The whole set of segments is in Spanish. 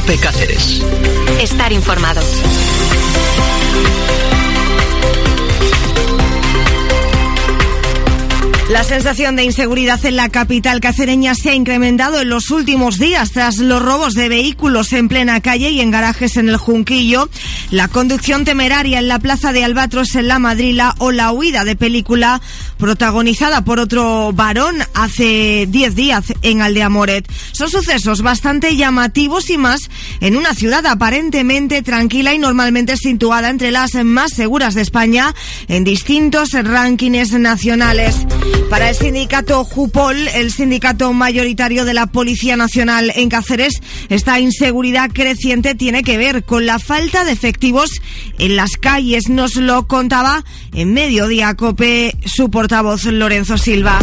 COPE Cáceres. Estar informado. La sensación de inseguridad en la capital cacereña se ha incrementado en los últimos días tras los robos de vehículos en plena calle y en garajes en el Junquillo, la conducción temeraria en la plaza de Albatros en La Madrila o la huida de película protagonizada por otro varón hace 10 días en Aldeamoret. Son sucesos bastante llamativos y más en una ciudad aparentemente tranquila y normalmente situada entre las más seguras de España en distintos rankings nacionales. Para el sindicato Jupol, el sindicato mayoritario de la Policía Nacional en Cáceres, esta inseguridad creciente tiene que ver con la falta de efectivos en las calles. Nos lo contaba en Mediodía COPE su portavoz Lorenzo Silva.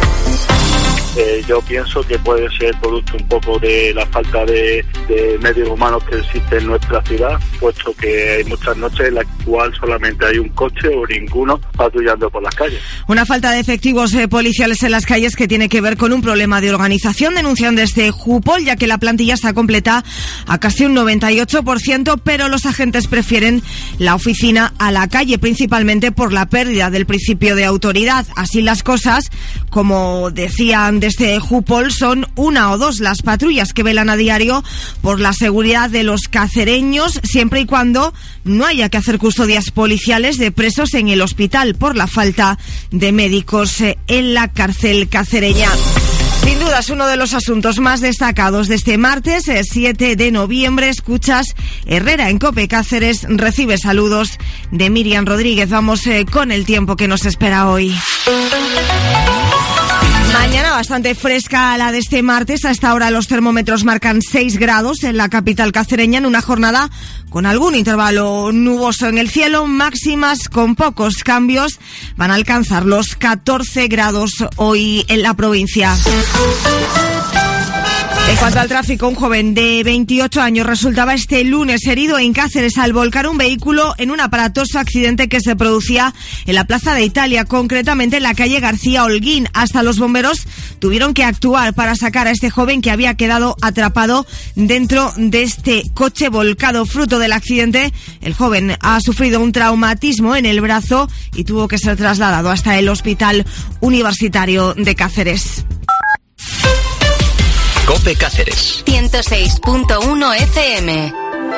Yo pienso que puede ser producto un poco de la falta de medios humanos que existe en nuestra ciudad, puesto que hay muchas noches en las cuales solamente hay un coche o ninguno patrullando por las calles. Una falta de efectivos policiales en las calles que tiene que ver con un problema de organización, denuncian desde Jupol, ya que la plantilla está completa a casi un 98%, pero los agentes prefieren la oficina a la calle, principalmente por la pérdida del principio de autoridad. Así las cosas, como decían desde Jupol, son una o dos las patrullas que velan a diario por la seguridad de los cacereños, siempre y cuando no haya que hacer custodias policiales de presos en el hospital por la falta de médicos en la cárcel cacereña. Sin duda es uno de los asuntos más destacados de este martes, 7 de noviembre. Escuchas Herrera en COPE Cáceres. Recibe saludos de Miriam Rodríguez. Vamos con el tiempo que nos espera hoy. Mañana bastante fresca la de este martes. A esta hora los termómetros marcan 6 grados en la capital cacereña, en una jornada con algún intervalo nuboso en el cielo. Máximas con pocos cambios, van a alcanzar los 14 grados hoy en la provincia. En cuanto al tráfico, un joven de 28 años resultaba este lunes herido en Cáceres al volcar un vehículo en un aparatoso accidente que se producía en la Plaza de Italia, concretamente en la calle García Holguín. Hasta los bomberos tuvieron que actuar para sacar a este joven que había quedado atrapado dentro de este coche volcado. Fruto del accidente, el joven ha sufrido un traumatismo en el brazo y tuvo que ser trasladado hasta el Hospital Universitario de Cáceres. COPE Cáceres 106.1 FM.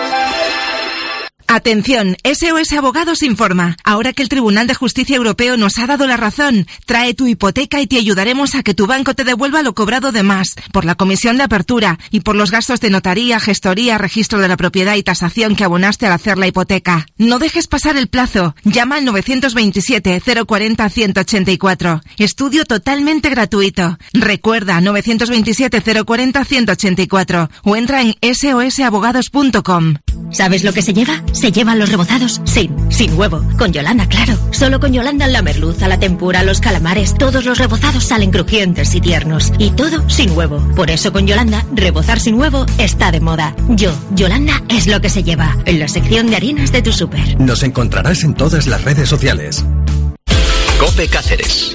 Atención, SOS Abogados informa. Ahora que el Tribunal de Justicia Europeo nos ha dado la razón, trae tu hipoteca y te ayudaremos a que tu banco te devuelva lo cobrado de más, por la comisión de apertura y por los gastos de notaría, gestoría, registro de la propiedad y tasación que abonaste al hacer la hipoteca. No dejes pasar el plazo. Llama al 927 040 184. Estudio totalmente gratuito. Recuerda, 927 040 184 o entra en sosabogados.com. ¿Sabes lo que se lleva? Se llevan los rebozados sin huevo. Con Yolanda, claro. Solo con Yolanda la merluza, la tempura, los calamares, todos los rebozados salen crujientes y tiernos. Y todo sin huevo. Por eso con Yolanda, rebozar sin huevo está de moda. Yolanda es lo que se lleva. En la sección de harinas de tu súper. Nos encontrarás en todas las redes sociales. COPE Cáceres.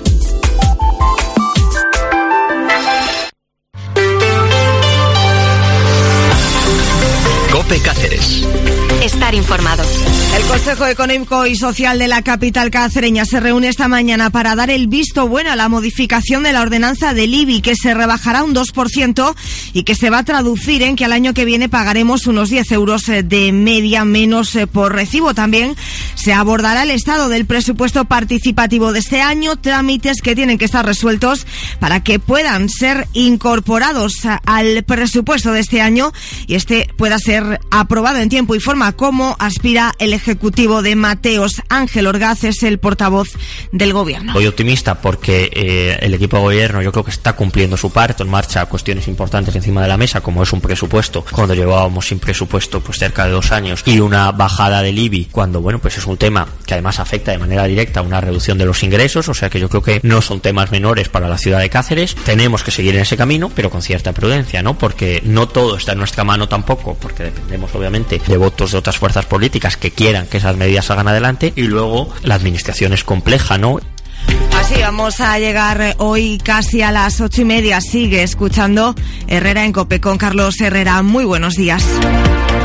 COPE Cáceres. Estar informado. El Consejo Económico y Social de la capital cacereña se reúne esta mañana para dar el visto bueno a la modificación de la ordenanza del IBI, que se rebajará un 2% y que se va a traducir en que al año que viene pagaremos unos 10 euros de media menos por recibo. También se abordará el estado del presupuesto participativo de este año, trámites que tienen que estar resueltos para que puedan ser incorporados al presupuesto de este año y este pueda ser aprobado en tiempo y forma, como aspira el Ejecutivo de Mateos. Ángel Orgaz es el portavoz del Gobierno. Soy optimista porque el equipo de Gobierno yo creo que está cumpliendo su parte, en marcha cuestiones importantes encima de la mesa, como es un presupuesto, cuando llevábamos sin presupuesto pues cerca de 2 años, y una bajada del IBI, cuando bueno pues es un tema que además afecta de manera directa a una reducción de los ingresos, o sea que yo creo que no son temas menores para la ciudad de Cáceres. Tenemos que seguir en ese camino, pero con cierta prudencia, ¿no? Porque no todo está en nuestra mano tampoco, porque dependemos obviamente de votos de otras fuerzas políticas que quieran que esas medidas salgan adelante, y luego la administración es compleja, ¿no? Así vamos a llegar hoy casi a las 8:30. Sigue escuchando Herrera en COPE con Carlos Herrera. Muy buenos días.